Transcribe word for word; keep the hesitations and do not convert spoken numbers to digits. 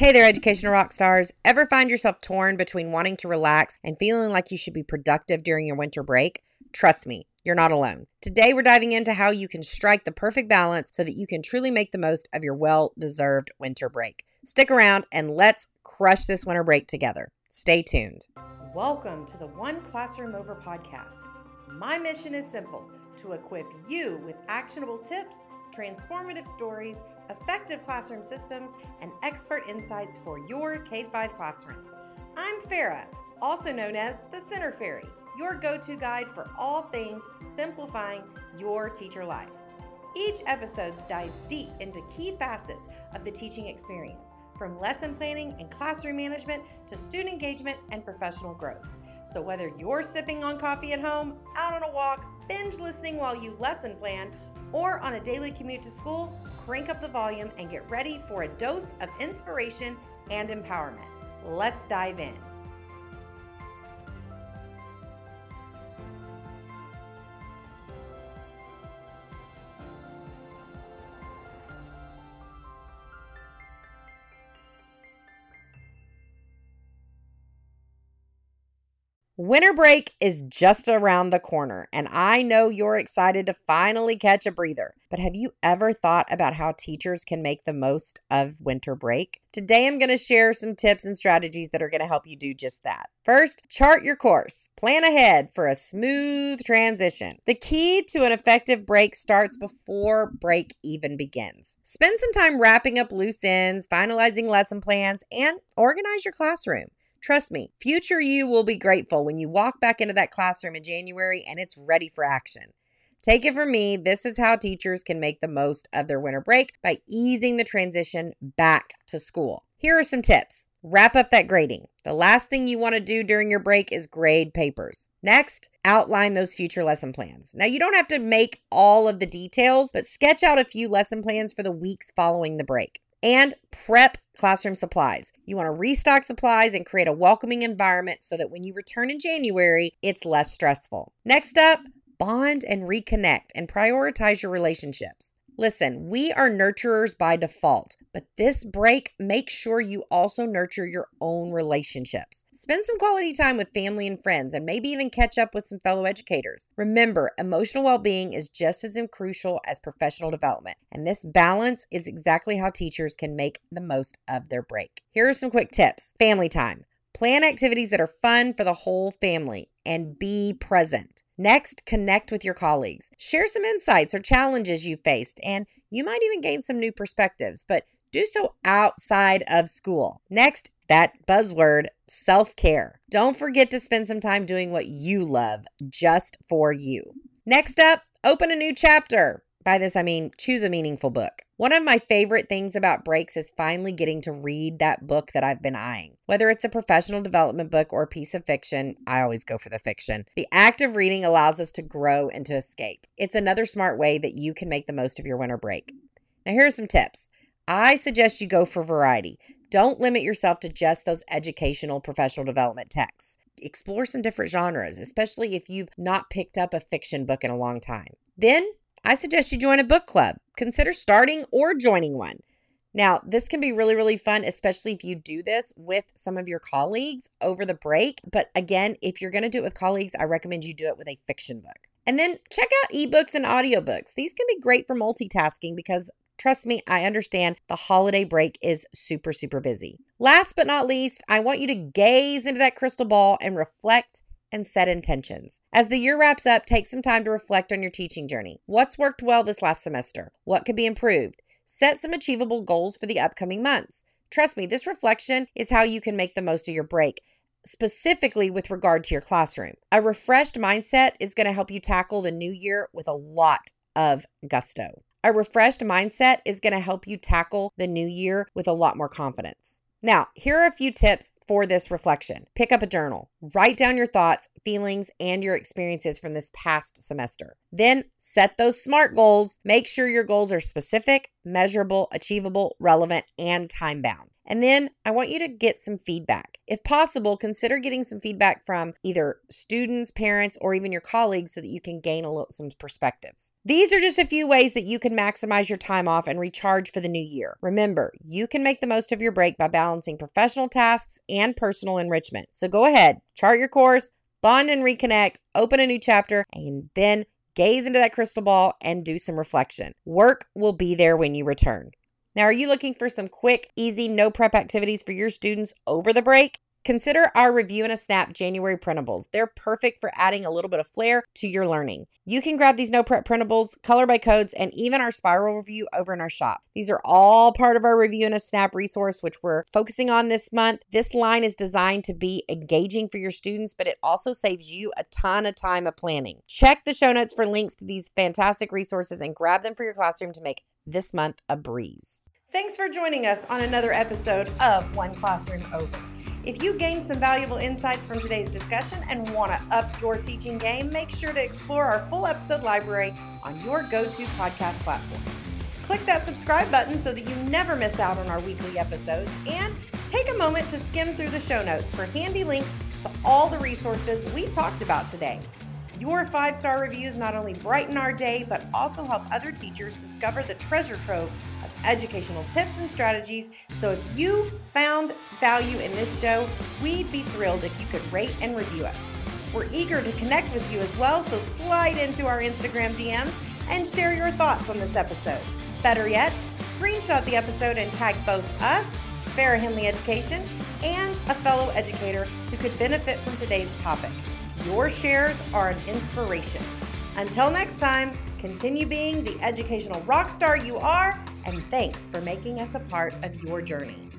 Hey there, educational rock stars. Ever find yourself torn between wanting to relax and feeling like you should be productive during your winter break? Trust me, you're not alone. Today, we're diving into how you can strike the perfect balance so that you can truly make the most of your well-deserved winter break. Stick around and let's crush this winter break together. Stay tuned. Welcome to the One Classroom Over podcast. My mission is simple: to equip you with actionable tips, transformative stories, effective classroom systems, and expert insights for your K five classroom. I'm Farah, also known as the Center Fairy, your go-to guide for all things simplifying your teacher life. Each episode dives deep into key facets of the teaching experience, from lesson planning and classroom management to student engagement and professional growth. So whether you're sipping on coffee at home, out on a walk, binge listening while you lesson plan, or on a daily commute to school, crank up the volume and get ready for a dose of inspiration and empowerment. Let's dive in. Winter break is just around the corner, and I know you're excited to finally catch a breather. But have you ever thought about how teachers can make the most of winter break? Today, I'm going to share some tips and strategies that are going to help you do just that. First, chart your course. Plan ahead for a smooth transition. The key to an effective break starts before break even begins. Spend some time wrapping up loose ends, finalizing lesson plans, and organize your classroom. Trust me, future you will be grateful when you walk back into that classroom in January and it's ready for action. Take it from me, this is how teachers can make the most of their winter break by easing the transition back to school. Here are some tips. Wrap up that grading. The last thing you want to do during your break is grade papers. Next, outline those future lesson plans. Now, you don't have to make all of the details, but sketch out a few lesson plans for the weeks following the break. And prep classroom supplies. You want to restock supplies and create a welcoming environment so that when you return in January, it's less stressful. Next up, bond and reconnect and prioritize your relationships. Listen, we are nurturers by default, but this break, make sure you also nurture your own relationships. Spend some quality time with family and friends, and maybe even catch up with some fellow educators. Remember, emotional well-being is just as crucial as professional development, and this balance is exactly how teachers can make the most of their break. Here are some quick tips. Family time. Plan activities that are fun for the whole family and be present. Next, connect with your colleagues. Share some insights or challenges you faced, and you might even gain some new perspectives, but do so outside of school. Next, that buzzword, self-care. Don't forget to spend some time doing what you love just for you. Next up, open a new chapter. By this, I mean choose a meaningful book. One of my favorite things about breaks is finally getting to read that book that I've been eyeing. Whether it's a professional development book or a piece of fiction, I always go for the fiction. The act of reading allows us to grow and to escape. It's another smart way that you can make the most of your winter break. Now, here are some tips. I suggest you go for variety. Don't limit yourself to just those educational professional development texts. Explore some different genres, especially if you've not picked up a fiction book in a long time. Then, I suggest you join a book club. Consider starting or joining one. Now, this can be really, really fun, especially if you do this with some of your colleagues over the break. But again, if you're going to do it with colleagues, I recommend you do it with a fiction book. And then check out ebooks and audiobooks. These can be great for multitasking because, trust me, I understand the holiday break is super, super busy. Last but not least, I want you to gaze into that crystal ball and reflect and set intentions. As the year wraps up, take some time to reflect on your teaching journey. What's worked well this last semester? What could be improved? Set some achievable goals for the upcoming months. Trust me, this reflection is how you can make the most of your break, specifically with regard to your classroom. A refreshed mindset is going to help you tackle the new year with a lot of gusto. A refreshed mindset is going to help you tackle the new year with a lot more confidence. Now, here are a few tips for this reflection. Pick up a journal. Write down your thoughts, feelings, and your experiences from this past semester. Then set those SMART goals. Make sure your goals are specific, measurable, achievable, relevant, and time-bound. And then I want you to get some feedback. If possible, consider getting some feedback from either students, parents, or even your colleagues so that you can gain a little some perspectives. These are just a few ways that you can maximize your time off and recharge for the new year. Remember, you can make the most of your break by balancing professional tasks and personal enrichment. So go ahead, chart your course, bond and reconnect, open a new chapter, and then gaze into that crystal ball and do some reflection. Work will be there when you return. Now, are you looking for some quick, easy, no prep activities for your students over the break? Consider our Review in a Snap January printables. They're perfect for adding a little bit of flair to your learning. You can grab these no prep printables, color by codes, and even our spiral review over in our shop. These are all part of our Review in a Snap resource, which we're focusing on this month. This line is designed to be engaging for your students, but it also saves you a ton of time of planning. Check the show notes for links to these fantastic resources and grab them for your classroom to make this month a breeze. Thanks for joining us on another episode of One Classroom Over. If you gained some valuable insights from today's discussion and want to up your teaching game, make sure to explore our full episode library on your go-to podcast platform. Click that subscribe button so that you never miss out on our weekly episodes, and take a moment to skim through the show notes for handy links to all the resources we talked about today. Your five-star reviews not only brighten our day, but also help other teachers discover the treasure trove of educational tips and strategies. So if you found value in this show, we'd be thrilled if you could rate and review us. We're eager to connect with you as well, so slide into our Instagram D Ms and share your thoughts on this episode. Better yet, screenshot the episode and tag both us, Farrah Henley Education, and a fellow educator who could benefit from today's topic. Your shares are an inspiration. Until next time, continue being the educational rock star you are, and thanks for making us a part of your journey.